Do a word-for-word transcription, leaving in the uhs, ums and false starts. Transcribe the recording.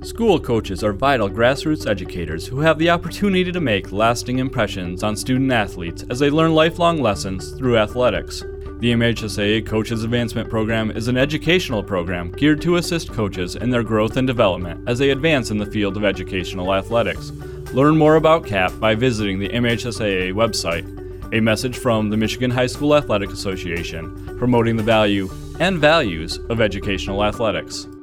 School coaches are vital grassroots educators who have the opportunity to make lasting impressions on student athletes as they learn lifelong lessons through athletics. The M H S A A Coaches Advancement Program is an educational program geared to assist coaches in their growth and development as they advance in the field of educational athletics. Learn more about C A P by visiting the M H S A A website. A message from the Michigan High School Athletic Association, promoting the value and values of educational athletics.